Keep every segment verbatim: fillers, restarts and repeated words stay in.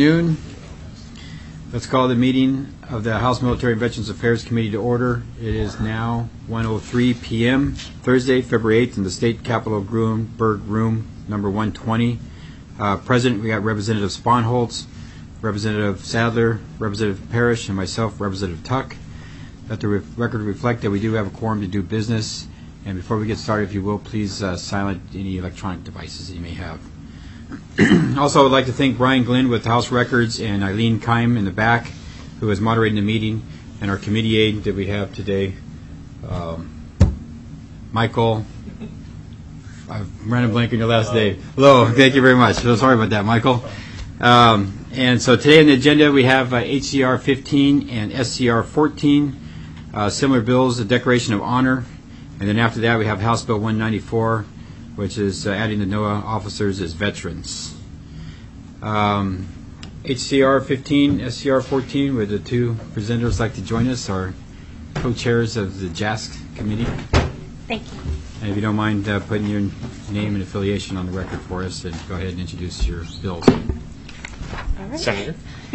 Noon. Let's call the meeting of the House Military and Veterans Affairs Committee to order. It is now one oh three p m Thursday, February eighth, in the State Capitol Grunberg Room, number one twenty. Uh, present, we got Representative Sponholz, Representative Sadler, Representative Parrish, and myself, Representative Tuck. Let the re- record reflect that we do have a quorum to do business. And before we get started, if you will, please uh, silent any electronic devices that you may have. Also, I would like to thank Brian Glenn with House Records and Eileen Keim in the back, who is moderating the meeting, and our committee aide that we have today, um, Michael. I've run a blank on your last name. Hello, thank you very much. So sorry about that, Michael. Um, and so today on the agenda we have uh, H C R fifteen and S C R fourteen, uh, similar bills, the Declaration of Honor, and then after that we have House Bill one ninety-four, which is uh, adding the NOAA officers as veterans. Um, H C R fifteen, S C R fourteen, would the two presenters like to join us, our co-chairs of the J A S C committee? Thank you. And if you don't mind uh, putting your name and affiliation on the record for us, and go ahead and introduce your bills. All right. Senator.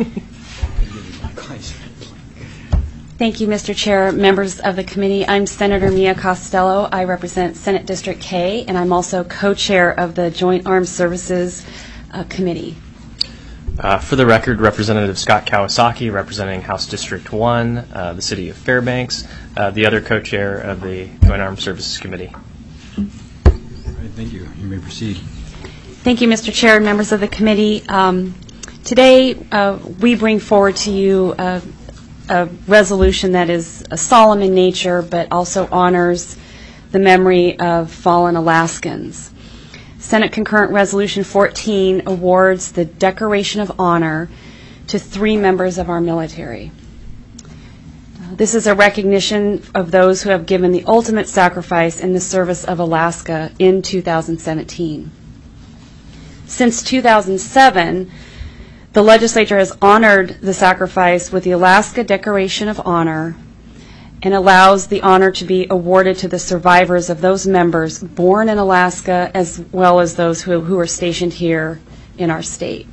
Thank you, Mister Chair, members of the committee. I'm Senator Mia Costello. I represent Senate District K, and I'm also co-chair of the Joint Armed Services uh, Committee. Uh, for the record, Representative Scott Kawasaki, representing House District one, uh, the City of Fairbanks, uh, the other co-chair of the Joint Armed Services Committee. All right, thank you. You may proceed. Thank you, Mister Chair and members of the committee. Um, today, uh, we bring forward to you uh, a resolution that is uh, solemn in nature, but also honors the memory of fallen Alaskans. Senate Concurrent Resolution fourteen awards the Decoration of Honor to three members of our military. Uh, this is a recognition of those who have given the ultimate sacrifice in the service of Alaska in two thousand seventeen. Since two thousand seven, the legislature has honored the sacrifice with the Alaska Decoration of Honor and allows the honor to be awarded to the survivors of those members born in Alaska as well as those who, who are stationed here in our state.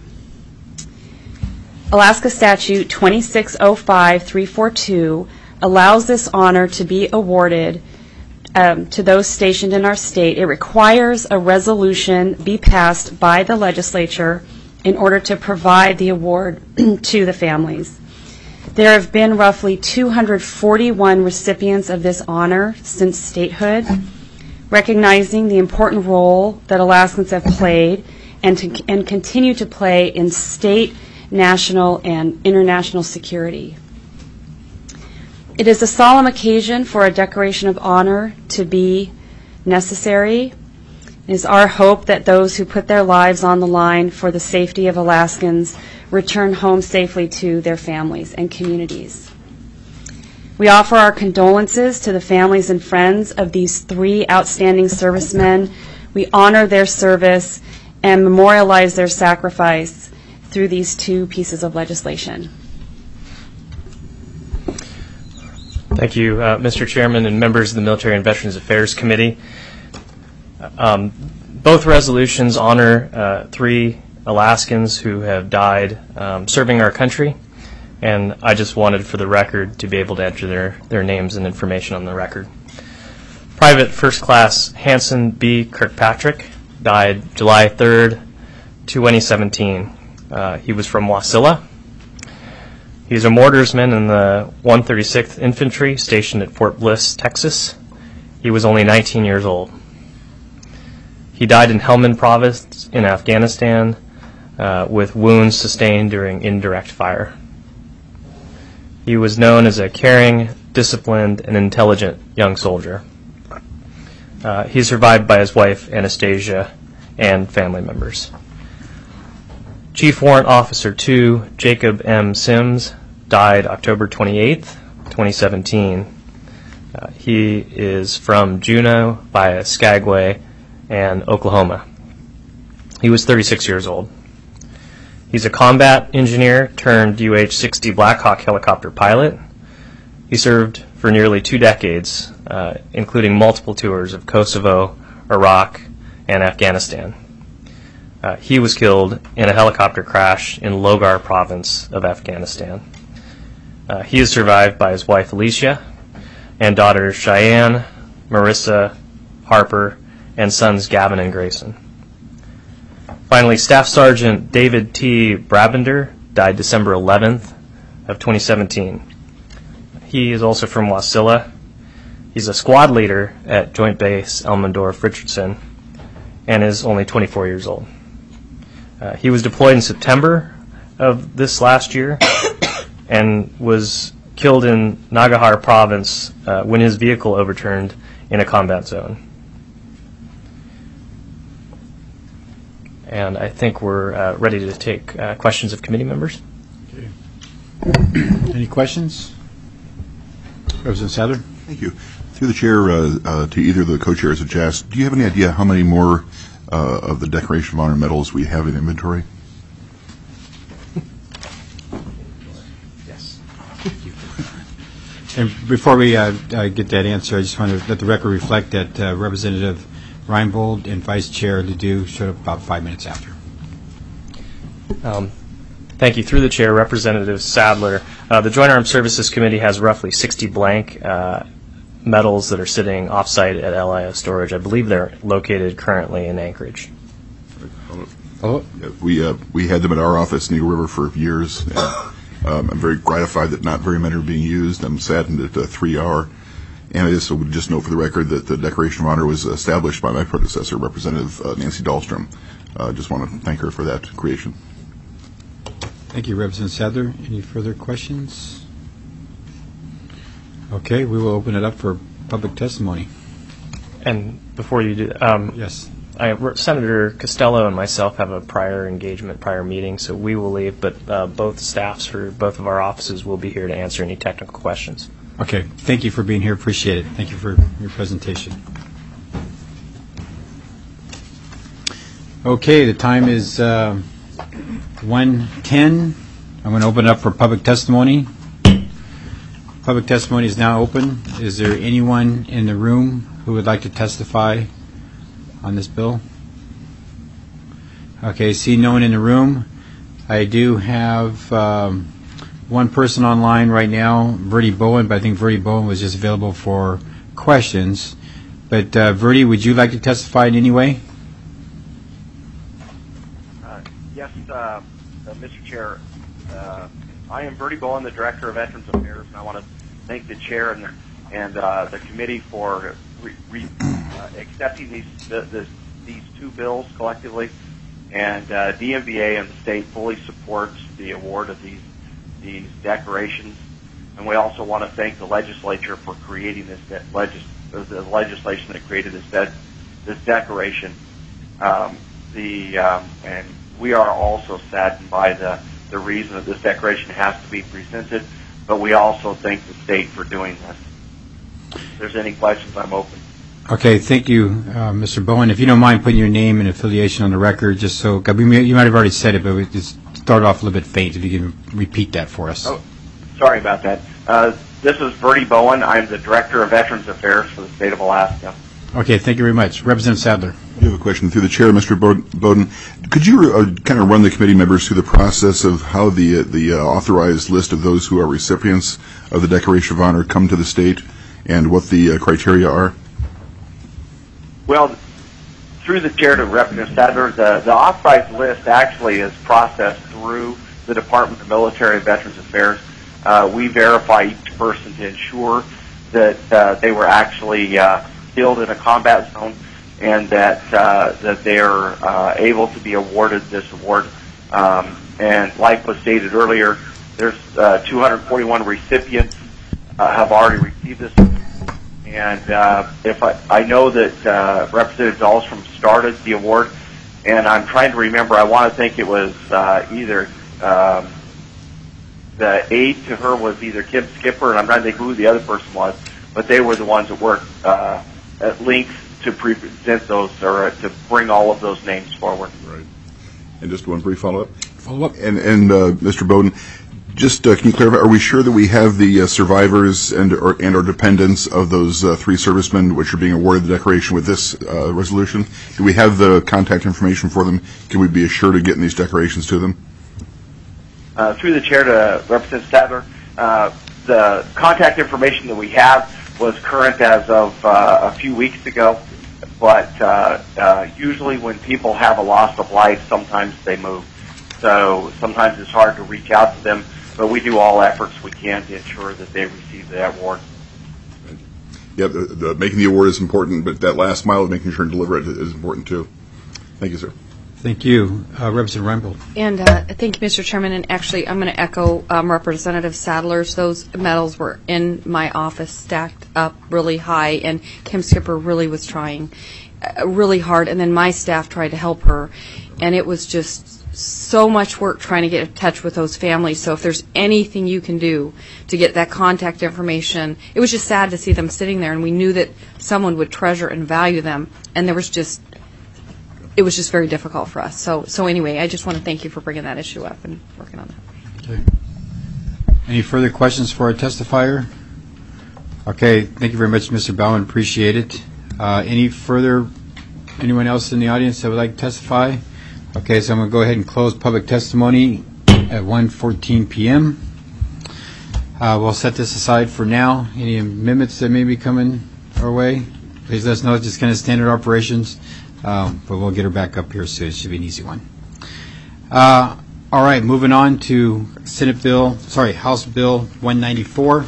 Alaska Statute twenty-six oh five dash three forty-two allows this honor to be awarded um, to those stationed in our state. It requires a resolution be passed by the legislature in order to provide the award to the families. There have been roughly two hundred forty-one recipients of this honor since statehood, recognizing the important role that Alaskans have played and, to, and continue to play in state, national, and international security. It is a solemn occasion for a Declaration of Honor to be necessary. It is our hope that those who put their lives on the line for the safety of Alaskans return home safely to their families and communities. We offer our condolences to the families and friends of these three outstanding servicemen. We honor their service and memorialize their sacrifice through these two pieces of legislation. Thank you, uh, Mister Chairman and members of the Military and Veterans Affairs Committee. Um, both resolutions honor uh, three Alaskans who have died um, serving our country, and I just wanted for the record to be able to enter their, their names and information on the record. Private First Class Hanson B. Kirkpatrick died July third, twenty seventeen. Uh, he was from Wasilla. He's a mortarsman in the one hundred thirty-sixth Infantry stationed at Fort Bliss, Texas. He was only nineteen years old. He died in Helmand Province in Afghanistan uh, with wounds sustained during indirect fire. He was known as a caring, disciplined, and intelligent young soldier. Uh, he's survived by his wife, Anastasia, and family members. Chief Warrant Officer two, Jacob M. Sims, died October twenty-eighth, twenty seventeen. Uh, he is from Juneau via Skagway and Oklahoma. He was thirty-six years old. He's a combat engineer turned U H sixty Black Hawk helicopter pilot. He served for nearly two decades, uh, including multiple tours of Kosovo, Iraq, and Afghanistan. Uh, he was killed in a helicopter crash in Logar province of Afghanistan. Uh, he is survived by his wife Alicia and daughters Cheyenne, Marissa, Harper, and sons Gavin and Grayson. Finally, Staff Sergeant David T. Brabender died December eleventh of twenty seventeen. He is also from Wasilla. He's a squad leader at Joint Base Elmendorf-Richardson and is only twenty-four years old. Uh, he was deployed in September of this last year and was killed in Nagahar province uh, when his vehicle overturned in a combat zone. And I think we're uh, ready to take uh, questions of committee members. Okay. Any questions? Representative Sadler? Thank you. Through the chair uh, uh, to either of the co-chairs of J A S, do you have any idea how many more uh, of the Decoration of Honor medals we have in inventory? Yes. And before we uh, uh, get that answer, I just want to let the record reflect that uh, Representative Reinbold and Vice Chair Ledoux showed up about five minutes after. Um, thank you. Through the chair, Representative Sadler, uh, the Joint Armed Services Committee has roughly sixty blank uh, medals that are sitting off-site at L I O storage. I believe they're located currently in Anchorage. Oh. Yeah, we uh, we had them at our office in Eagle River for years. And, um, I'm very gratified that not very many are being used. I'm saddened at uh, three are. And I just would just note for the record that the Decoration of Honor was established by my predecessor, Representative uh, Nancy Dahlstrom. I uh, just want to thank her for that creation. Thank you, Representative Sadler. Any further questions? Okay, we will open it up for public testimony. And before you do, um, Yes. I, Senator Costello and myself have a prior engagement, prior meeting, so we will leave, but uh, both staffs for both of our offices will be here to answer any technical questions. Okay, thank you for being here. Appreciate it. Thank you for your presentation. Okay, the time is uh, one ten. I'm going to open it up for public testimony. Public testimony is now open. Is there anyone in the room who would like to testify on this bill? Okay, see no one in the room. I do have um, one person online right now, Verdi Bowen, but I think Verdi Bowen was just available for questions. But uh, Verdi, would you like to testify in any way? Uh, yes, uh, uh, Mister Chair. Uh, I am Verdi Bowen, the Director of Veterans Affairs, and I want to thank the Chair and the, and uh, the committee for re, re, uh, accepting these the, the, these two bills collectively. And uh, D M V A and the state fully supports the award of these these decorations. And we also want to thank the legislature for creating this de- legis- the legislation that created this de- this decoration. Um, the um, and we are also saddened by the the reason that this decoration has to be presented, but we also thank the state for doing this. If there's any questions, I'm open. Okay, thank you, uh, Mister Bowen. If you don't mind putting your name and affiliation on the record, just so we may, you might have already said it, but we just started off a little bit faint. If you can repeat that for us. Oh, sorry about that. Uh, this is Verdi Bowen. I'm the Director of Veterans Affairs for the state of Alaska. Okay, thank you very much. Representative Sadler. You have a question through the chair, Mister Bowden. Could you uh, kind of run the committee members through the process of how the uh, the uh, authorized list of those who are recipients of the Decoration of Honor come to the state, and what the uh, criteria are? Well, through the chair to Representative Sadler, the, the authorized list actually is processed through the Department of Military and Veterans Affairs. Uh, we verify each person to ensure that uh, they were actually uh, killed in a combat zone, and that uh, that they are uh, able to be awarded this award. Um, and like was stated earlier, there's uh, two hundred forty-one recipients uh, have already received this. And uh, if I, I know that uh, Representative Dahlstrom started the award, and I'm trying to remember. I want to think it was uh, either um, the aide to her was either Kim Skipper, and I'm trying to think who the other person was. But they were the ones that worked uh, at length to present those, or to bring all of those names forward. Right. And just one brief follow-up. Follow-up. And, and uh, Mister Bowden, Just uh, can you clarify, are we sure that we have the uh, survivors and or, and or dependents of those uh, three servicemen which are being awarded the decoration with this uh, resolution? Do we have the contact information for them? Can we be assured of getting these decorations to them? Uh, through the chair to Representative Sadler, uh, the contact information that we have was current as of uh, a few weeks ago, but uh, uh, usually when people have a loss of life, sometimes they move. So sometimes it's hard to reach out to them, but we do all efforts we can to ensure that they receive that award. Yeah, the, the, making the award is important, but that last mile of making sure and deliver it is important too. Thank you, sir. Thank you. Uh, Representative Reinbold. And uh, thank you, Mister Chairman. And actually, I'm going to echo um, Representative Sadler's. Those medals were in my office, stacked up really high, and Kim Skipper really was trying uh, really hard. And then my staff tried to help her, and it was just so much work trying to get in touch with those families. So if there's anything you can do to get that contact information, it was just sad to see them sitting there, and we knew that someone would treasure and value them, and there was just it was just very difficult for us. So, so anyway, I just want to thank you for bringing that issue up and working on that. Okay. Any further questions for our testifier? Okay, thank you very much, Mister Baumann. Appreciate it. Uh, any further, anyone else in the audience that would like to testify? Okay, so I'm going to go ahead and close public testimony at one fourteen p.m. Uh, we'll set this aside for now. Any amendments that may be coming our way, please let us know. It's just kind of standard operations. Um, but we'll get her back up here soon. It should be an easy one. Uh, all right, moving on to Senate Bill, sorry, House Bill one ninety-four.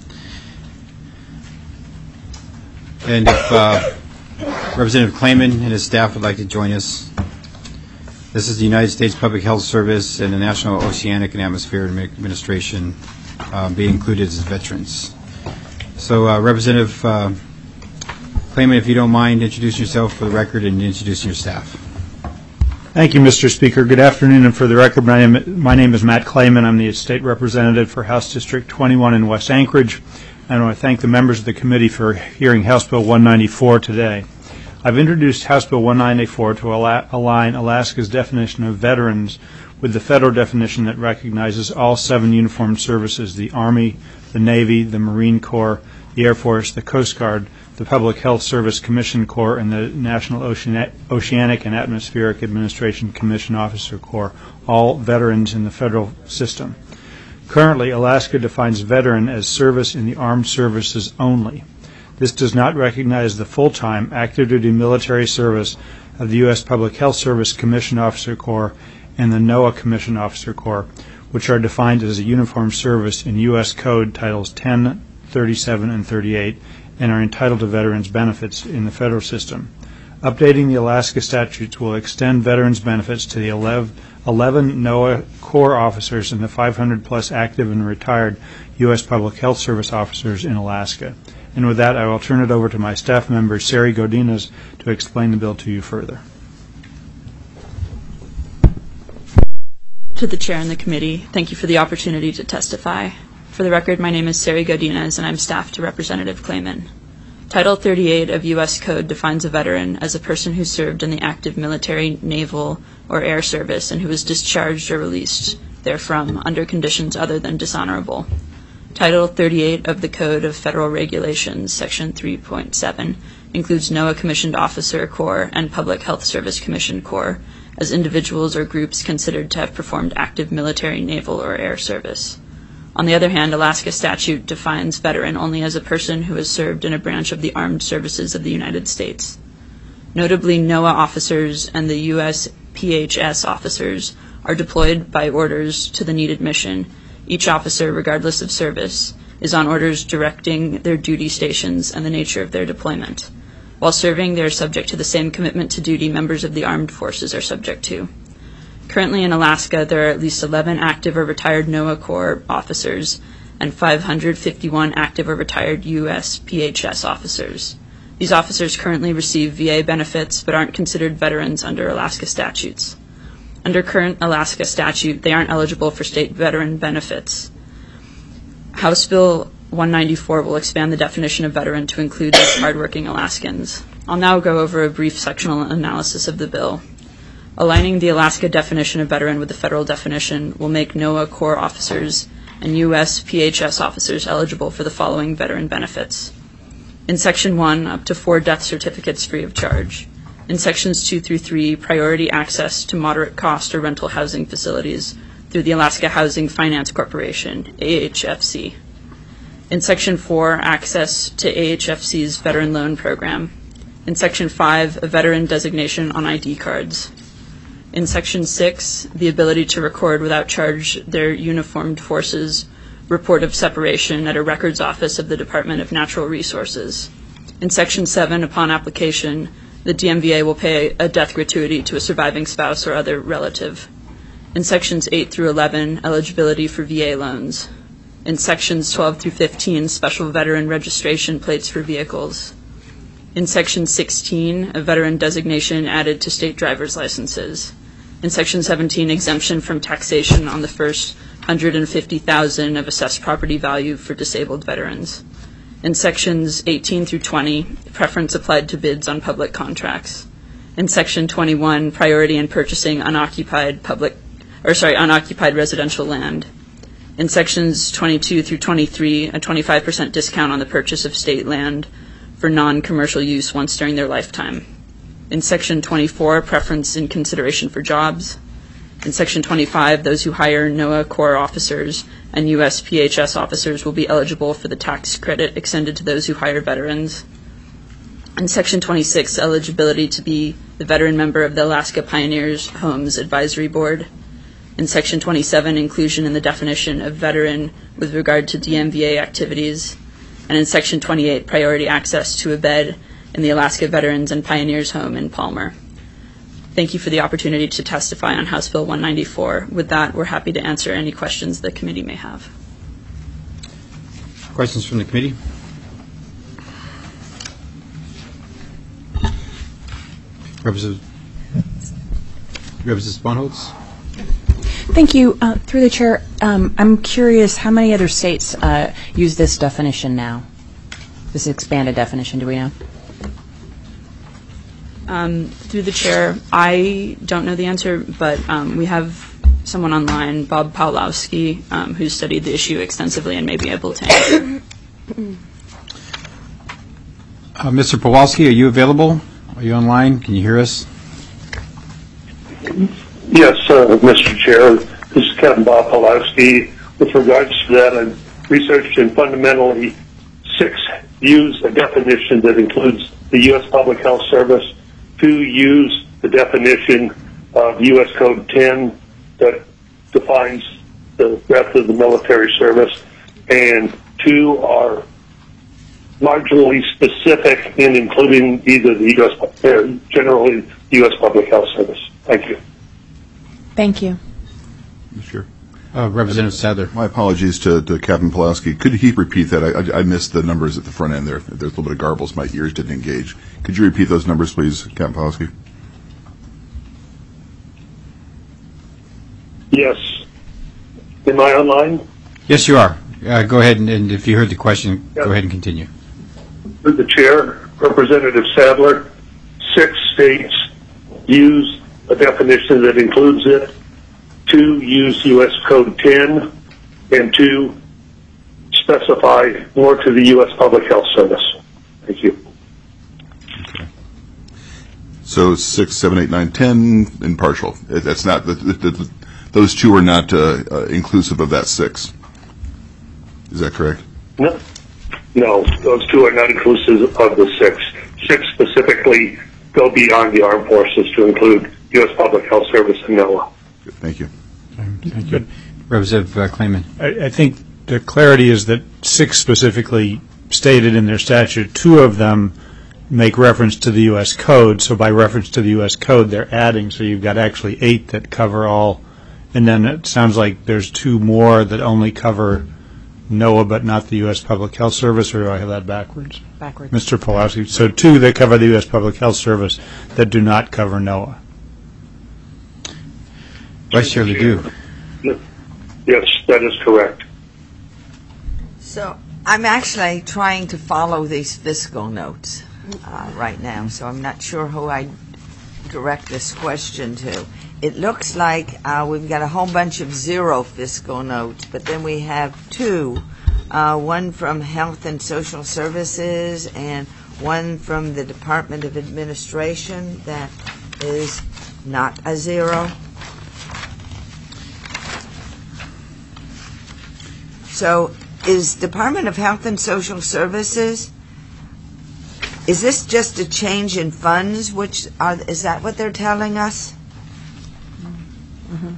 And if uh, Representative Clayman and his staff would like to join us. This is the United States Public Health Service and the National Oceanic and Atmospheric Administration uh, being included as veterans. So uh, Representative uh, Clayman, if you don't mind, introducing yourself for the record and introducing your staff. Thank you, Mister Speaker. Good afternoon, and for the record, my name, my name is Matt Clayman. I'm the State Representative for House District twenty-one in West Anchorage. I want to thank the members of the committee for hearing House Bill one ninety-four today. I've introduced House Bill one ninety-four to align Alaska's definition of veterans with the federal definition that recognizes all seven uniformed services: the Army, the Navy, the Marine Corps, the Air Force, the Coast Guard, the Public Health Service Commission Corps, and the National Ocean- Oceanic and Atmospheric Administration Commission Officer Corps, all veterans in the federal system. Currently, Alaska defines veteran as service in the armed services only. This does not recognize the full-time active duty military service of the U S Public Health Service Commission Officer Corps and the NOAA Commission Officer Corps, which are defined as a uniformed service in U S Code Titles ten, thirty-seven, and thirty-eight, and are entitled to veterans' benefits in the federal system. Updating the Alaska statutes will extend veterans' benefits to the eleven NOAA Corps officers and the five hundred plus active and retired U S Public Health Service officers in Alaska. And with that, I will turn it over to my staff member, Sari Godinez, to explain the bill to you further. To the Chair and the Committee, thank you for the opportunity to testify. For the record, my name is Sari Godinez, and I'm staff to Representative Clayman. Title thirty-eight of U S Code defines a veteran as a person who served in the active military, naval, or air service and who was discharged or released therefrom under conditions other than dishonorable. Title thirty-eight of the Code of Federal Regulations, Section three point seven, includes NOAA Commissioned Officer Corps and Public Health Service Commission Corps as individuals or groups considered to have performed active military, naval, or air service. On the other hand, Alaska statute defines veteran only as a person who has served in a branch of the armed services of the United States. Notably, NOAA officers and the U S P H S officers are deployed by orders to the needed mission. Each officer, regardless of service, is on orders directing their duty stations and the nature of their deployment. While serving, they are subject to the same commitment to duty members of the armed forces are subject to. Currently in Alaska, there are at least eleven active or retired NOAA Corps officers and five hundred fifty-one active or retired U S P H S officers. These officers currently receive V A benefits but aren't considered veterans under Alaska statutes. Under current Alaska statute, they aren't eligible for state veteran benefits. House Bill one ninety-four will expand the definition of veteran to include these hardworking Alaskans. I'll now go over a brief sectional analysis of the bill. Aligning the Alaska definition of veteran with the federal definition will make NOAA Corps officers and U S P H S officers eligible for the following veteran benefits. In Section one, up to four death certificates free of charge. In Sections two through three, priority access to moderate cost or rental housing facilities through the Alaska Housing Finance Corporation, A H F C. In Section four, access to A H F C's Veteran Loan Program. In Section five, a veteran designation on I D cards. In Section six, the ability to record without charge their uniformed forces report of separation at a records office of the Department of Natural Resources. In Section seven, upon application, the D M V A will pay a death gratuity to a surviving spouse or other relative. In Sections eight through eleven, eligibility for V A loans. In Sections twelve through fifteen, special veteran registration plates for vehicles. In Section sixteen, a veteran designation added to state driver's licenses. In Section seventeen, exemption from taxation on the first one hundred fifty thousand dollars of assessed property value for disabled veterans. In Sections eighteen through twenty, preference applied to bids on public contracts. In Section twenty-one, priority in purchasing unoccupied public, or sorry, unoccupied residential land. In Sections twenty-two through twenty-three, a twenty-five percent discount on the purchase of state land for non-commercial use once during their lifetime. In Section twenty-four, preference in consideration for jobs. In Section twenty-five, those who hire NOAA Corps officers and U S P H S officers will be eligible for the tax credit extended to those who hire veterans. In Section twenty-six, eligibility to be the veteran member of the Alaska Pioneers Homes Advisory Board. In Section twenty-seven, inclusion in the definition of veteran with regard to D M V A activities. And in Section twenty-eight, priority access to a bed in the Alaska Veterans and Pioneers Home in Palmer. Thank you for the opportunity to testify on House Bill one ninety-four. With that, we're happy to answer any questions the committee may have. Questions from the committee? Representative, Representative Sponholz? Thank you. Uh, through the chair, um, I'm curious how many other states uh, use this definition now, this expanded definition, do we know? Um, through the chair, I don't know the answer, but um, we have someone online, Bob Pawlowski, um, who's studied the issue extensively and may be able to answer. Uh, Mister Pawlowski, are you available? Are you online? Can you hear us? Yes, uh, Mister Chair. This is Captain Bob Pawlowski. With regards to that, I've researched and fundamentally six use a definition that includes the U S Public Health Service, two use the definition of U S Code ten that defines the breadth of the military service, and two are marginally specific in including either the U S uh, generally the U S Public Health Service. Thank you. Thank you. Sure. Uh, Representative Sadler. My apologies to, to Captain Pulaski. Could he repeat that? I, I, I missed the numbers at the front end there. There's a little bit of garbles. My ears didn't engage. Could you repeat those numbers, please, Captain Pulaski? Yes. Am I online? Yes, you are. Uh, go ahead, and, and if you heard the question, Yep. go ahead and continue. Through the chair, Representative Sadler, six states use a definition that includes it. Two use U S Code ten, and two specify more to the U S Public Health Service. Thank you. Okay. So six, seven, eight, nine, ten, and partial. It, that's not the, the, the, those two are not uh, uh, inclusive of that six. Is that correct? No, no, those two are not inclusive of the six. Six specifically go beyond the armed forces to include U S Public Health Service and NOAA. Good. Thank you. Thank you. Representative uh, Klayman. I, I think the clarity is that six specifically stated in their statute, two of them make reference to the U S Code, so by reference to the U S Code, they're adding, so you've got actually eight that cover all, and then it sounds like there's two more that only cover NOAA but not the U S Public Health Service, or do I have that backwards? Backwards. Mister Pawlowski. So two that cover the U S Public Health Service that do not cover NOAA. Vice Chair Ledoux. Yes, that is correct. So I'm actually trying to follow these fiscal notes uh, right now, so I'm not sure who I direct this question to. It looks like uh, we've got a whole bunch of zero fiscal notes, but then we have two, uh, one from Health and Social Services and one from the Department of Administration that is not a zero. So is Department of Health and Social Services, is this just a change in funds, which are, is that what they're telling us? Mm-hmm.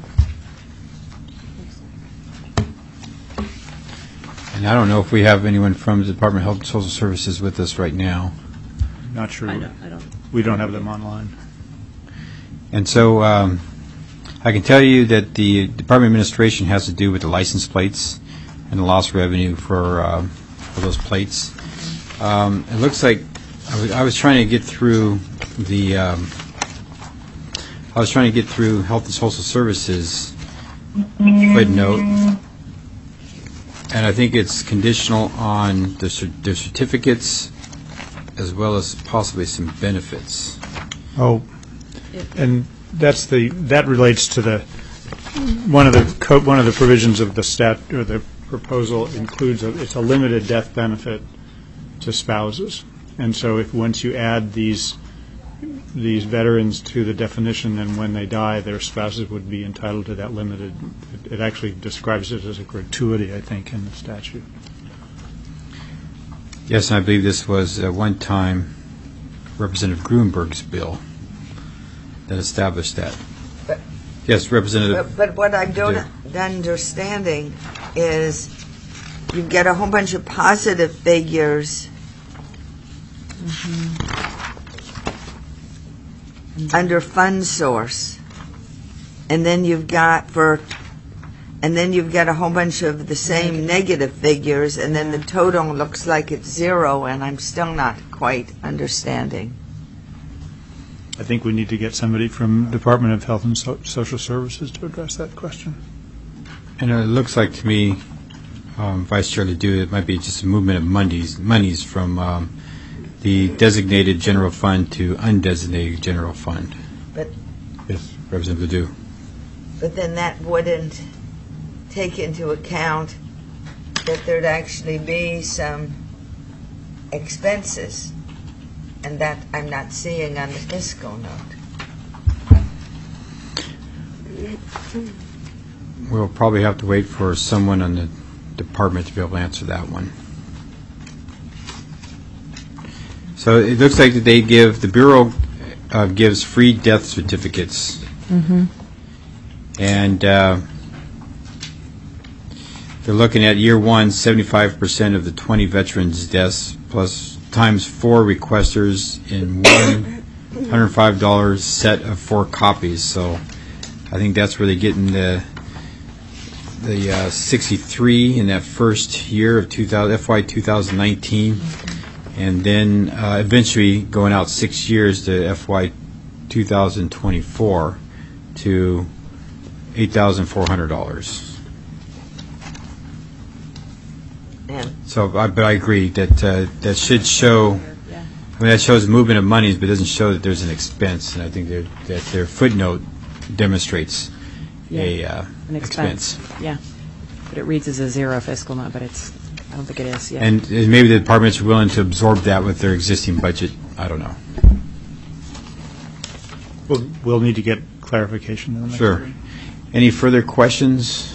And I don't know if we have anyone from the Department of Health and Social Services with us right now. Not sure. I don't, I don't. We don't have them online. And so um, I can tell you that the Department of Administration has to do with the license plates and the lost revenue for, uh, for those plates. Um, it looks like I was, I was trying to get through the um, I was trying to get through Health and Social Services footnote, and I think it's conditional on the, cer- the certificates as well as possibly some benefits. Oh, and that's the, that relates to the, one of the, co- one of the provisions of the stat, or the proposal includes, a, it's a limited death benefit to spouses. And so if, once you add these, these veterans to the definition, then when they die, their spouses would be entitled to that limited, it, it actually describes it as a gratuity, I think, in the statute. Yes, and I believe this was at one time Representative Gruenberg's bill that established that. But, yes, Representative. But, but what I don't Adair. understanding is you get a whole bunch of positive figures mm-hmm. under fund source, and then you've got for, and then you've got a whole bunch of the same negative figures, and then the total looks like it's zero, and I'm still not quite understanding. I think we need to get somebody from Department of Health and so- Social Services to address that question. And it looks like to me, um, Vice Chair Ledoux, it might be just a movement of monies, monies from um, the designated general fund to undesignated general fund. But yes, Representative Ledoux. But then that wouldn't take into account that there'd actually be some expenses, and that I'm not seeing on the fiscal note. We'll probably have to wait for someone on the department to be able to answer that one. So it looks like that they give, the Bureau uh, gives free death certificates. Mm-hmm. And uh, they're looking at year one, seventy-five percent of the twenty veterans' deaths, plus times four requesters in one one hundred five dollars set of four copies. So I think that's where they get in the the uh, sixty-three in that first year of two thousand, F Y twenty nineteen, and then uh, eventually going out six years to F Y twenty twenty-four to eight thousand four hundred dollars. So, I, but I agree that uh, that should show. I mean, that shows movement of monies, but doesn't show that there's an expense. And I think that their footnote demonstrates yeah. a uh, an expense. expense. Yeah, but it reads as a zero fiscal note, but it's. I don't think it is. Yeah. And uh, maybe the departments are willing to absorb that with their existing budget. I don't know. We'll we'll need to get clarification in the next Sure. hearing. Any further questions?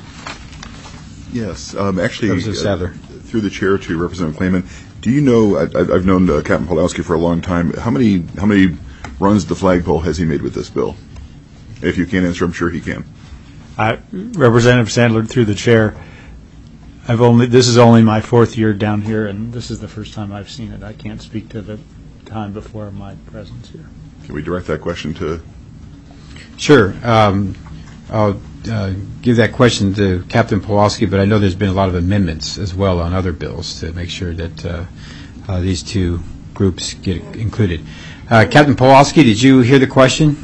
Yes, um, actually, Representative Sadler. Uh, through the chair to Representative Clayman, do you know? I, I've known uh, Captain Pawlowski for a long time. How many how many runs the flagpole has he made with this bill? If you can't answer, I'm sure he can. Uh, Representative Sandler, through the chair, I've only this is only my fourth year down here, and this is the first time I've seen it. I can't speak to the time before my presence here. Can we direct that question to? Sure. Um, I'll uh, give that question to Captain Pawlowski, but I know there's been a lot of amendments as well on other bills to make sure that uh, uh, these two groups get included. Uh, Captain Pawlowski, did you hear the question?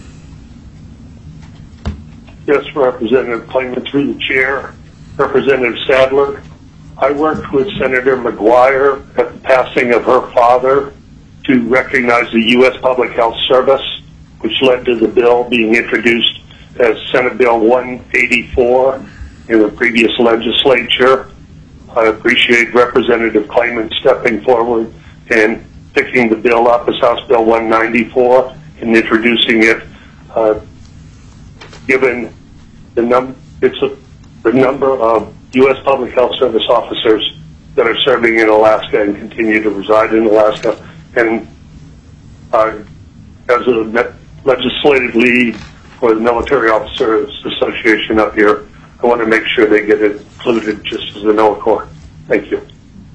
Yes, Representative Clayman, through the chair. Representative Sadler, I worked with Senator McGuire at the passing of her father to recognize the U S Public Health Service which led to the bill being introduced as Senate Bill one eighty-four in the previous legislature. I appreciate Representative Clayman stepping forward and picking the bill up as House Bill one ninety-four and introducing it. Uh, given the num it's a, the number of U S Public Health Service officers that are serving in Alaska and continue to reside in Alaska, and uh, as a legislative lead for the Military Officers Association up here, I want to make sure they get included just as the NOAA Corps. Thank you.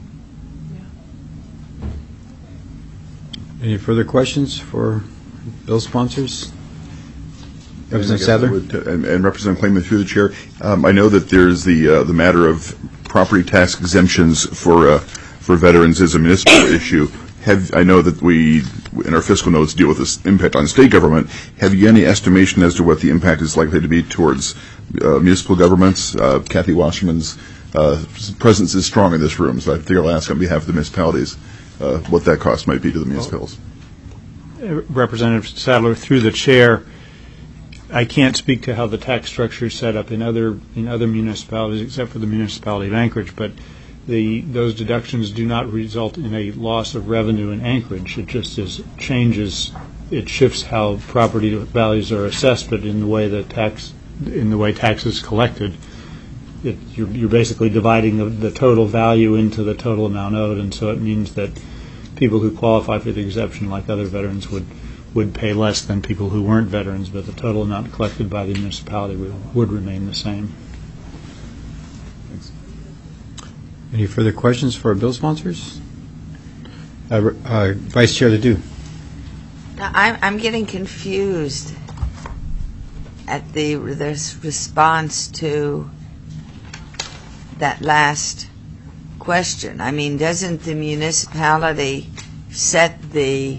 Any further questions for bill sponsors? Representative Sadler? Would, uh, and, and Representative Clayman, through the chair, um, I know that there's the uh, the matter of property tax exemptions for uh, for veterans is a municipal issue. Have I know that we in our fiscal notes deal with this impact on state government. Have you any estimation as to what the impact is likely to be towards uh, municipal governments? Uh, Kathy Wasserman's uh, presence is strong in this room, so I think I'll ask on behalf of the municipalities uh, what that cost might be to the municipalities. Representative Sadler, through the chair, I can't speak to how the tax structure is set up in other in other municipalities, except for the municipality of Anchorage. But the those deductions do not result in a loss of revenue in Anchorage. It just is changes. It shifts how property values are assessed, but in the way that tax in the way tax is collected, it, you're, you're basically dividing the, the total value into the total amount owed, and so it means that people who qualify for the exemption, like other veterans, would. would pay less than people who weren't veterans, but the total amount collected by the municipality would, would remain the same. Thanks. Any further questions for our bill sponsors? Uh, uh, Vice Chair Ledoux. Now, I'm, I'm getting confused at the, the response to that last question. I mean, doesn't the municipality set the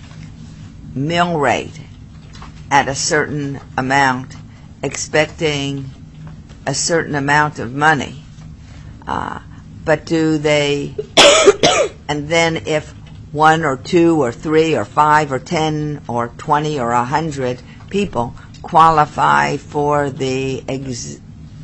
mill rate at a certain amount, expecting a certain amount of money? Uh, but do they, and then if one or two or three or five or ten or twenty or a hundred people qualify for the ex,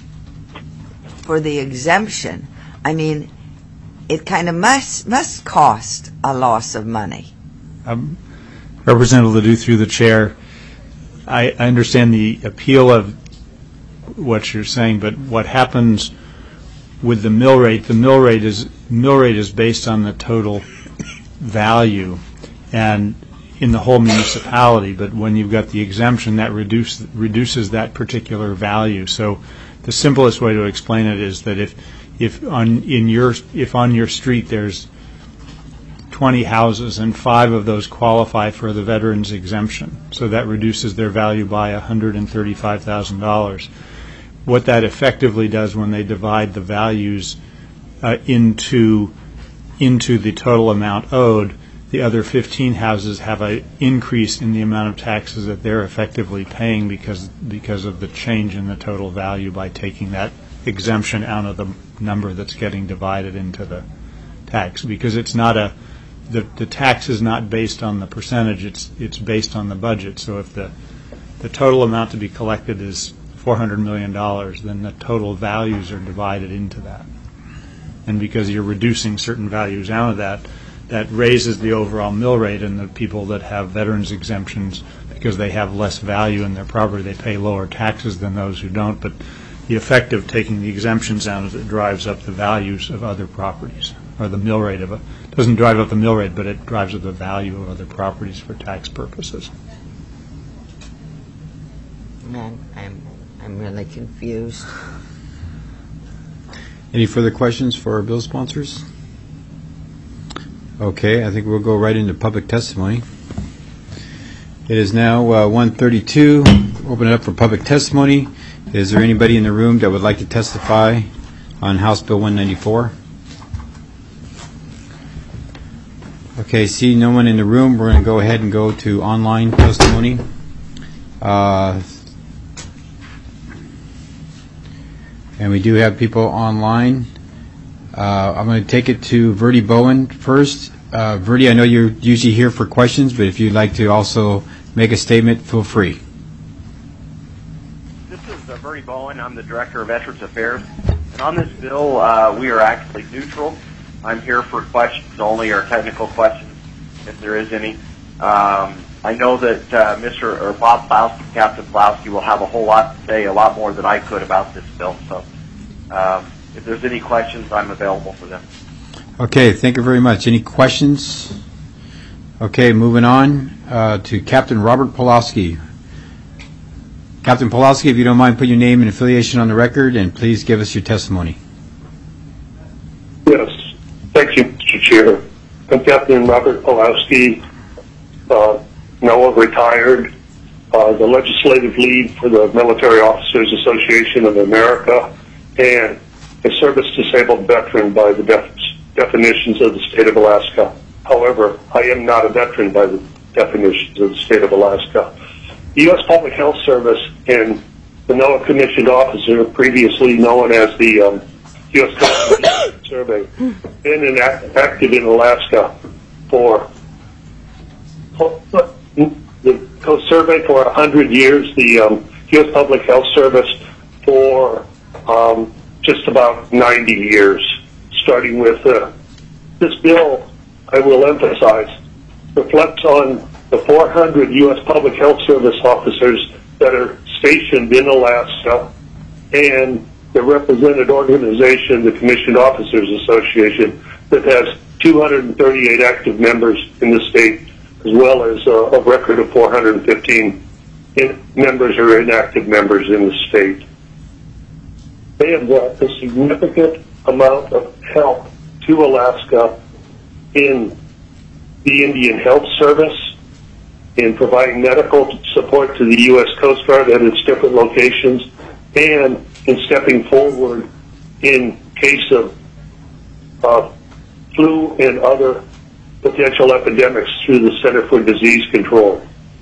for the exemption, I mean, it kind of must must cost a loss of money. Um, Representative Ledoux, through the chair, I, I understand the appeal of what you're saying, but what happens with the mill rate? The mill rate is mill rate is based on the total value, and in the whole municipality. But when you've got the exemption, that reduce, reduces that particular value. So, the simplest way to explain it is that if if on in your if on your street there's twenty houses and five of those qualify for the veterans exemption, so that reduces their value by one hundred thirty-five thousand dollars. What that effectively does when they divide the values uh, into into the total amount owed, the other fifteen houses have an increase in the amount of taxes that they're effectively paying because because of the change in the total value by taking that exemption out of the number that's getting divided into the tax, because it's not a The, the tax is not based on the percentage, it's it's based on the budget. So if the the total amount to be collected is four hundred million dollars, then the total values are divided into that. And because you're reducing certain values out of that, that raises the overall mill rate, and the people that have veterans exemptions, because they have less value in their property, they pay lower taxes than those who don't. But the effect of taking the exemptions out is it drives up the values of other properties, or the mill rate of a doesn't drive up the mill rate, but it drives up the value of other properties for tax purposes. Man, I'm I'm really confused. Any further questions for our bill sponsors? Okay, I think we'll go right into public testimony. It is now uh, one thirty-two. Open it up for public testimony. Is there anybody in the room that would like to testify on House Bill one ninety-four? Okay, see no one in the room. We're going to go ahead and go to online testimony. Uh, and we do have people online. Uh, I'm going to take it to Verdi Bowen first. Uh, Verdi, I know you're usually here for questions, but if you'd like to also make a statement, feel free. This is uh, Bernie Bowen. I'm the Director of Veterans Affairs. And on this bill, uh, we are actually neutral. I'm here for questions only, or technical questions, if there is any. Um, I know that uh, Mister or Bob Plowski, Captain Plowski, will have a whole lot to say, a lot more than I could about this bill. So um, if there's any questions, I'm available for them. Okay, thank you very much. Any questions? Okay, moving on uh, to Captain Robert Pawlowski. Captain Pawlowski, if you don't mind, put your name and affiliation on the record, and please give us your testimony. Yes, thank you, Mister Chair. I'm Captain Robert Pawlowski, uh, now retired, uh, the legislative lead for the Military Officers Association of America, and a service-disabled veteran by the def- definitions of the state of Alaska. However, I am not a veteran by the definitions of the state of Alaska. The U S Public Health Service and the NOAA Commissioned Officer, previously known as the um, U S Coast Survey, been in act- active in Alaska for the Coast Survey for one hundred years, the um, U S Public Health Service for um, just about ninety years, starting with uh, this bill, I will emphasize, reflects on the four hundred U S Public Health Service officers that are stationed in Alaska and the represented organization, the Commissioned Officers Association, that has two hundred thirty-eight active members in the state, as well as uh, a record of four hundred fifteen in members or inactive members in the state. They have brought a significant amount of help to Alaska in the Indian Health Service, in providing medical support to the U S Coast Guard at its different locations, and in stepping forward in case of uh, flu and other potential epidemics through the Center for Disease Control.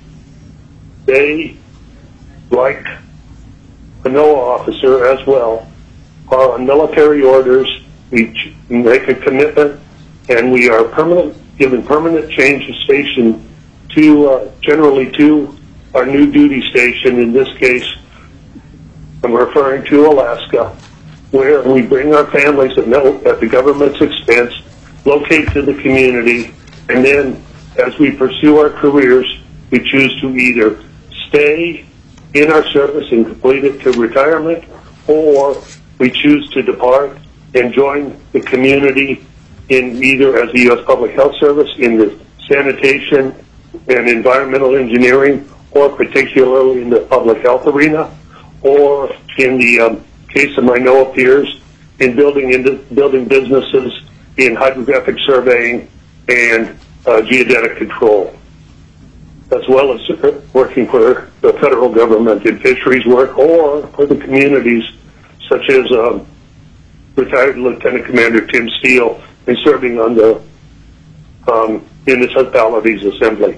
They, like a NOAA officer as well, are on military orders. We ch- make a commitment, and we are permanent, given permanent change of station to uh, generally to our new duty station. In this case, I'm referring to Alaska, where we bring our families at, no, at the government's expense, locate to the community, and then as we pursue our careers, we choose to either stay in our service and complete it to retirement, or we choose to depart and join the community in either as the U S Public Health Service in the sanitation and environmental engineering, or particularly in the public health arena, or in the um, case of my NOAA peers, in building into building businesses in hydrographic surveying and uh, geodetic control, as well as working for the federal government in fisheries work, or for the communities, such as um, retired Lieutenant Commander Tim Steele, and serving on the um, Municipalities Assembly.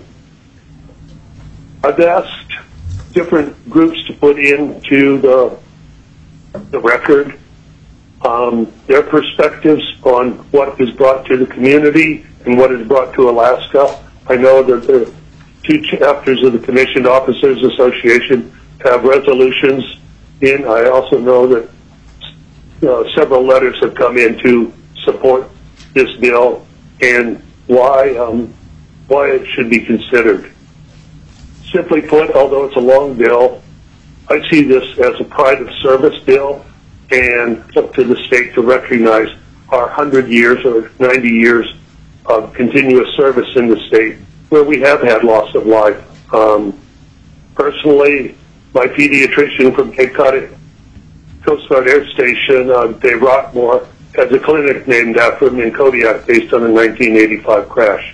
I've asked different groups to put into the, the record um, their perspectives on what is brought to the community and what is brought to Alaska. I know that the two chapters of the Commissioned Officers Association have resolutions in. I also know that uh, several letters have come in to support this bill and why um, why it should be considered. Simply put, although it's a long bill, I see this as a pride of service bill, and it's up to the state to recognize our one hundred years or ninety years of continuous service in the state where we have had loss of life. Um, personally, my pediatrician from Cape Cod Coast Guard Air Station, uh, Dave Rockmore, has a clinic named after him in Kodiak based on the nineteen eighty-five crash.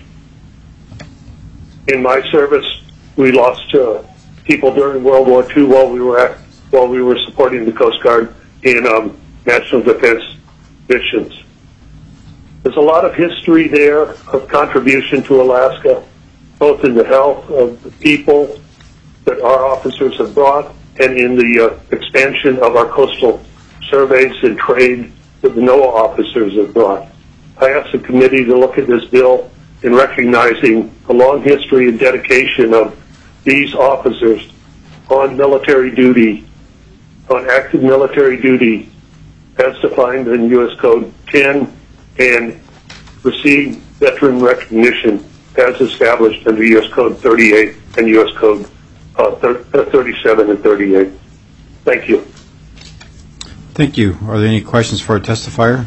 In my service, we lost uh, people during World War Two while we were at, while we were supporting the Coast Guard in um, national defense missions. There's a lot of history there of contribution to Alaska, both in the health of the people that our officers have brought and in the uh, expansion of our coastal surveys and trade that the NOAA officers have brought. I asked the committee to look at this bill in recognizing the long history and dedication of these officers on military duty, on active military duty, as defined in U S Code ten, and receive veteran recognition as established under U S Code thirty-eight and U S Code uh, thirty-seven and thirty-eight. Thank you. Thank you. Are there any questions for our testifier?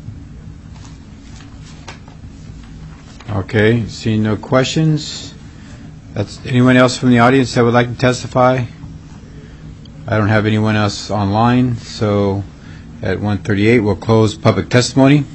Okay, seeing no questions. That's anyone else from the audience that would like to testify? I don't have anyone else online, so at one thirty-eight we'll close public testimony.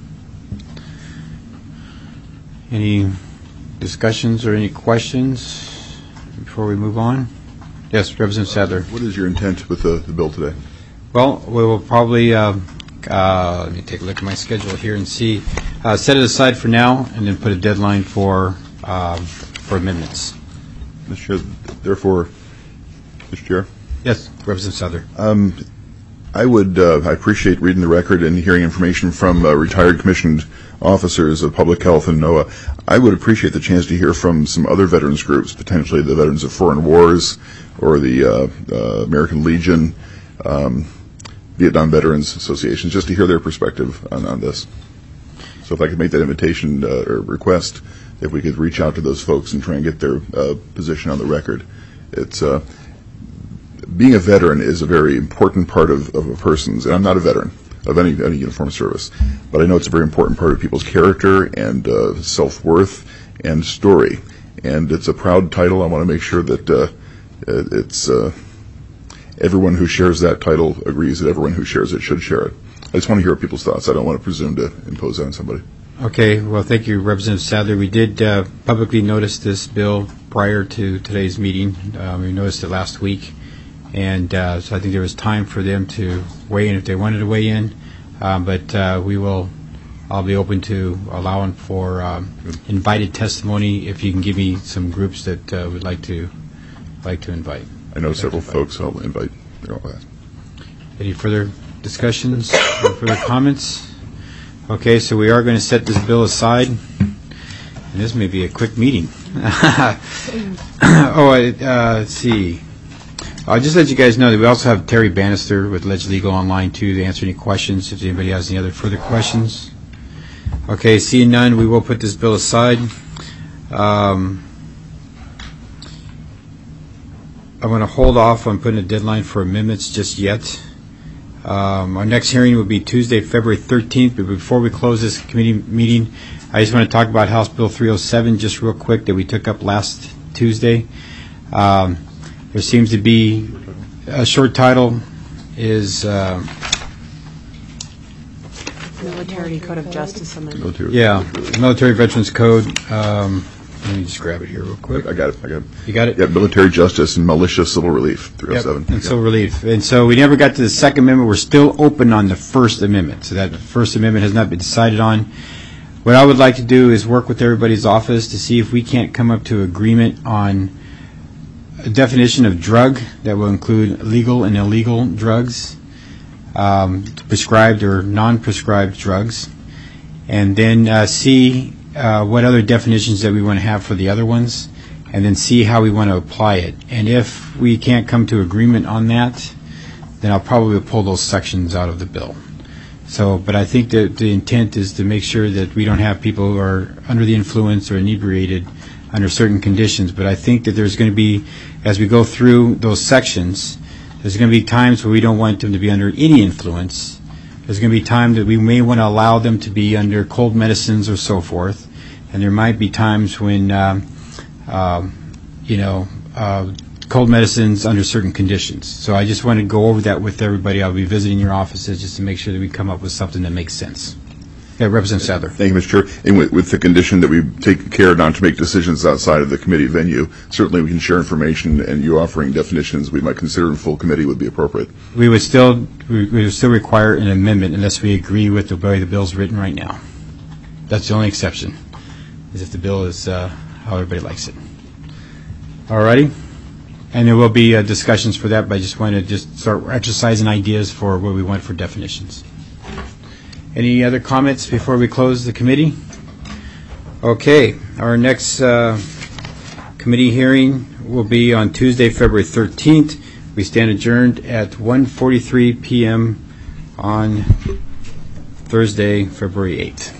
Any discussions or any questions before we move on? Yes, Representative Sadler. What is your intent with the, the bill today? Well, we will probably, uh, uh, let me take a look at my schedule here and see, uh, set it aside for now and then put a deadline for um, for amendments. Mister Chair, therefore, Mister Chair? Yes, Representative Sadler. Um, I would, uh, I appreciate reading the record and hearing information from uh, retired commissioned officers of public health and NOAA. I would appreciate the chance to hear from some other veterans groups, potentially the Veterans of Foreign Wars or the uh, uh, American Legion, um, Vietnam Veterans Associations, just to hear their perspective on, on this. So if I could make that invitation uh, or request, if we could reach out to those folks and try and get their uh, position on the record. It's uh, being a veteran is a very important part of, of a person's, and I'm not a veteran of any, any uniformed service, but I know it's a very important part of people's character and uh, self-worth and story. And it's a proud title. I want to make sure that uh, it's uh, everyone who shares that title agrees that everyone who shares it should share it. I just want to hear people's thoughts. I don't want to presume to impose that on somebody. Okay, well, thank you, Representative Sadler. We did uh, publicly notice this bill prior to today's meeting. Um, we noticed it last week, and uh, so I think there was time for them to weigh in if they wanted to weigh in. Um, but uh, we will, I'll be open to allowing for um, invited testimony if you can give me some groups that uh, would like to like to invite. I know several folks I'll invite. They're all asked. Any further discussions or further comments? Okay, so we are going to set this bill aside, and this may be a quick meeting. oh, I, uh, let's see. I'll just let you guys know that we also have Terry Bannister with Ledge Legal online, too, to answer any questions, if anybody has any other further questions. Okay, seeing none, we will put this bill aside. Um, I'm going to hold off on putting a deadline for amendments just yet. Um, our next hearing will be Tuesday, February thirteenth, but before we close this committee meeting, I just want to talk about House Bill three oh seven just real quick that we took up last Tuesday. Um, there seems to be a short title is uh, Military Code of Justice Amendment. Military, yeah, Military Veterans Code. Um, let me just grab it here real quick. I got it. I got it. You got it? Yeah, military justice and militia civil relief, three oh seven. Yep, and civil relief. And so we never got to the Second Amendment. We're still open on the First Amendment. So that First Amendment has not been decided on. What I would like to do is work with everybody's office to see if we can't come up to agreement on a definition of drug that will include legal and illegal drugs, um, prescribed or non-prescribed drugs, and then uh, see Uh, what other definitions that we want to have for the other ones, and then see how we want to apply it. And if we can't come to agreement on that, then I'll probably pull those sections out of the bill. So, but I think that the intent is to make sure that we don't have people who are under the influence or inebriated under certain conditions. But I think that there's going to be, as we go through those sections, there's going to be times where we don't want them to be under any influence. There's going to be time that we may want to allow them to be under cold medicines or so forth, and there might be times when, um, um, you know, uh, cold medicines under certain conditions. So I just want to go over that with everybody. I'll be visiting your offices just to make sure that we come up with something that makes sense. Yeah, Representative Sadler. Thank you, Mister Chair. And with, with the condition that we take care not to make decisions outside of the committee venue, certainly we can share information, and you offering definitions we might consider in full committee would be appropriate. We would still we, we would still require an amendment unless we agree with the way the bill's written right now. That's the only exception, is if the bill is uh, how everybody likes it. All righty. And there will be uh, discussions for that, but I just want to just start exercising ideas for what we want for definitions. Any other comments before we close the committee? Okay, our next uh, committee hearing will be on Tuesday, February thirteenth. We stand adjourned at one forty-three p m on Thursday, February eighth.